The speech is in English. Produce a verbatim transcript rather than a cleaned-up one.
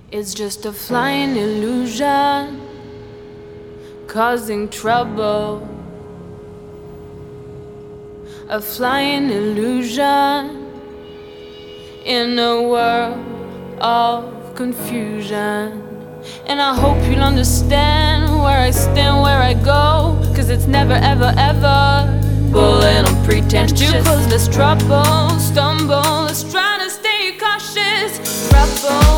It's just a flying illusion, causing trouble. A flying illusion in a world of confusion. And I hope you'll understand where I stand, where I go, 'cause it's never ever ever bullet on pretentious. Too close, let's trouble, stumble, let's try to stay cautious. Rebel